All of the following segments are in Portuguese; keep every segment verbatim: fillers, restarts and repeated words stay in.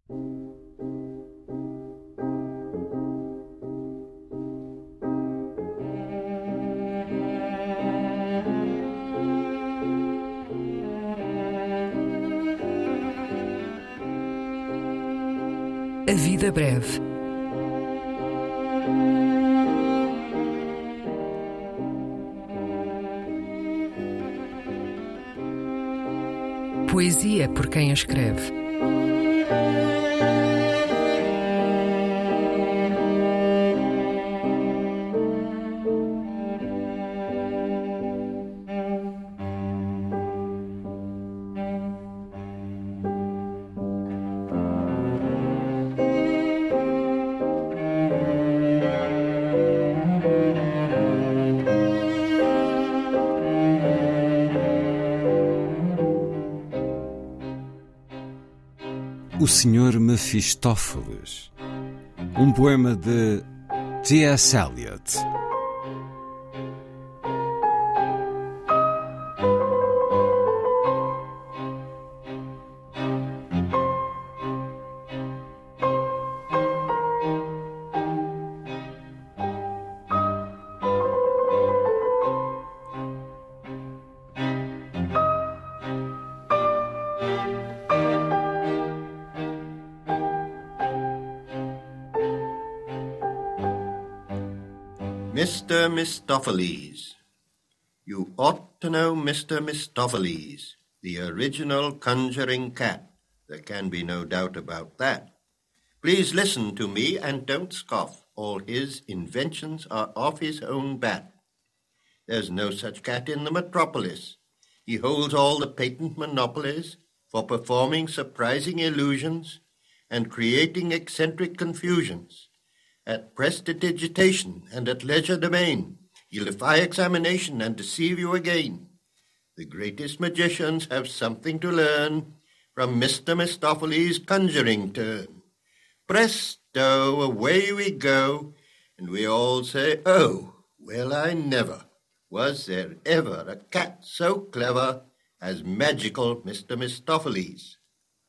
A vida breve. Poesia por quem a escreve. O senhor Mefistófeles, um poema de T S Eliot. Mister Mistopheles. You ought to know Mister Mistopheles, the original conjuring cat. There can be no doubt about that. Please listen to me and don't scoff. All his inventions are off his own bat. There's no such cat in the metropolis. He holds all the patent monopolies for performing surprising illusions and creating eccentric confusions. At prestidigitation and at legerdemain, he'll defy examination and deceive you again. The greatest magicians have something to learn from Mister Mistopheles' conjuring turn. Presto, away we go, and we all say, oh, well, I never. Was there ever a cat so clever as magical Mister Mistopheles?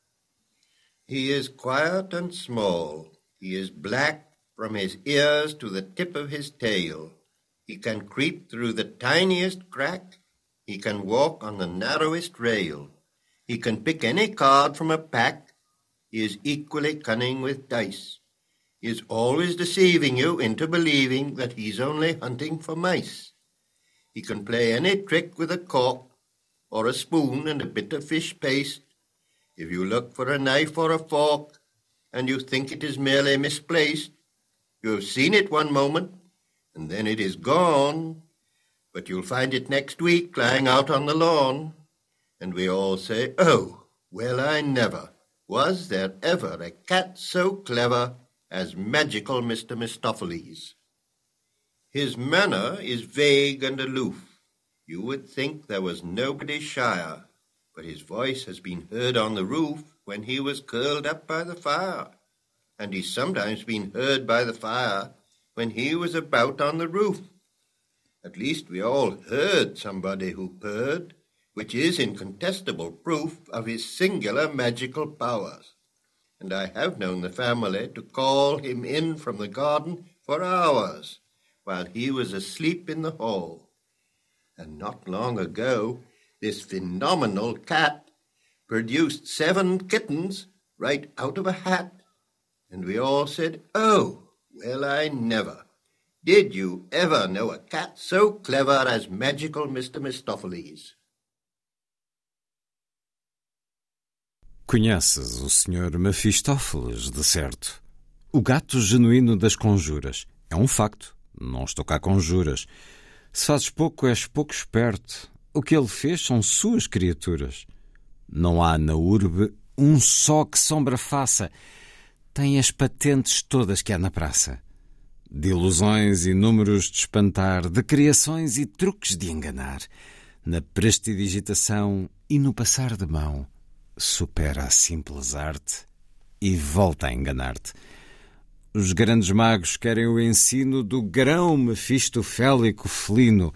He is quiet and small. He is black from his ears to the tip of his tail. He can creep through the tiniest crack. He can walk on the narrowest rail. He can pick any card from a pack. He is equally cunning with dice. He is always deceiving you into believing that he's only hunting for mice. He can play any trick with a cork or a spoon and a bit of fish paste. If you look for a knife or a fork and you think it is merely misplaced, you have seen it one moment, and then it is gone, but you'll find it next week lying out on the lawn, and we all say, oh, well, I never. Was there ever a cat so clever as magical Mister Mistopheles? His manner is vague and aloof. You would think there was nobody shyer, but his voice has been heard on the roof when he was curled up by the fire. And he's sometimes been heard by the fire when he was about on the roof. At least we all heard somebody who purred, which is incontestable proof of his singular magical powers. And I have known the family to call him in from the garden for hours, while he was asleep in the hall. And not long ago, this phenomenal cat produced seven kittens right out of a hat. And we all said, oh, well, I never. Did you ever know a cat so clever as magical Mister Mistopheles? Conheces o senhor Mefistófeles, de certo. O gato genuíno das conjuras. É um facto. Não estou cá com juras. Se fazes pouco, és pouco esperto. O que ele fez são suas criaturas. Não há na urbe um só que sombra faça. Tem as patentes todas que há na praça. De ilusões e números de espantar, de criações e truques de enganar. Na prestidigitação e no passar de mão, supera a simples arte e volta a enganar-te. Os grandes magos querem o ensino do grão mefistofélico felino.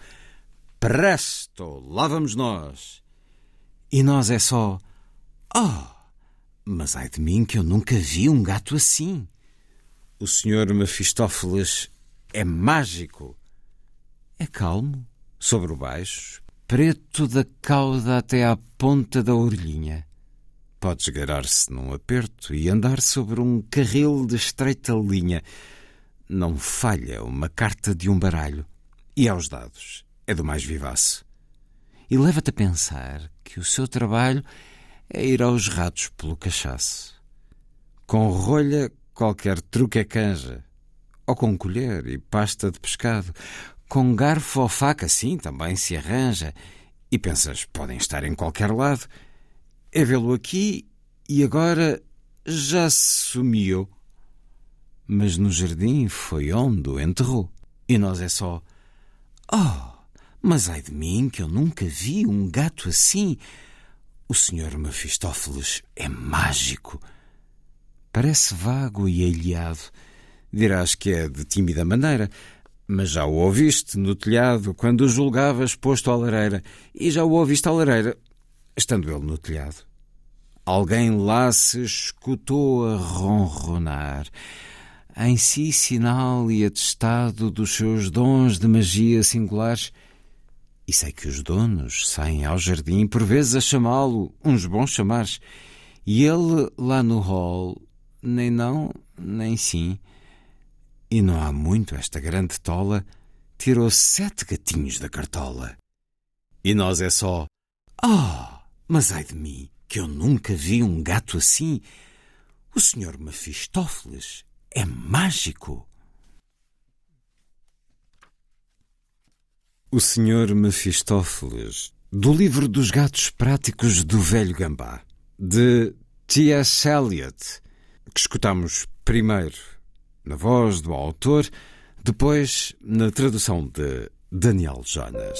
Presto, lá vamos nós. E nós é só, oh, Mas ai de mim que eu nunca vi um gato assim. O senhor Mefistófeles é mágico. É calmo, sobre o baixo, preto da cauda até à ponta da orelhinha. Pode esgarar-se num aperto e andar sobre um carril de estreita linha. Não falha uma carta de um baralho. E aos dados é do mais vivaço. E leva-te a pensar que o seu trabalho é ir aos ratos pelo cachaço. Com rolha qualquer truque é canja, ou com colher e pasta de pescado. Com garfo ou faca, sim, também se arranja. E pensas, podem estar em qualquer lado. É vê-lo aqui e agora já se sumiu. Mas no jardim foi onde o enterrou. E nós é só... Oh, mas ai de mim que eu nunca vi um gato assim. O senhor Mefistófeles é mágico. Parece vago e alheado. Dirás que é de tímida maneira, mas já o ouviste no telhado quando o julgavas posto à lareira, e já o ouviste à lareira, estando ele no telhado. Alguém lá se escutou a ronronar, em si sinal e atestado dos seus dons de magia singulares. E sei que os donos saem ao jardim por vezes a chamá-lo, uns bons chamares, e ele lá no hall, nem não, nem sim. E não há muito esta grande tola tirou sete gatinhos da cartola. E nós é só... Oh, mas ai de mim, que eu nunca vi um gato assim. O senhor Mefistófeles é mágico. O senhor Mefistófeles, do livro dos gatos práticos do velho Gambá, de T S Eliot, que escutamos primeiro na voz do autor, depois na tradução de Daniel Jonas.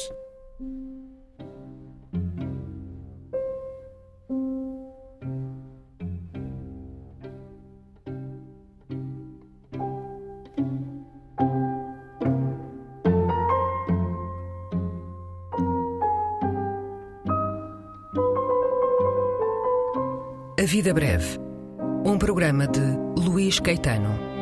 A Vida Breve, um programa de Luís Caetano.